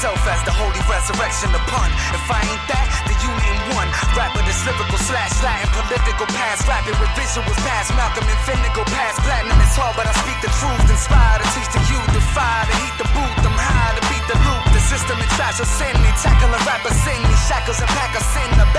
myself as the holy resurrection, the pun. If I ain't that, then you name one. Rapper that's lyrical slash Latin, political past. Rapping with visuals past Malcolm and Finnegan past. Platinum is hard, but I speak the truth. Inspire to teach the youth, defy to heat the booth. I'm high to beat the loop. The system and trash of sin. They tackle a rapper, sing these shackles and pack us in the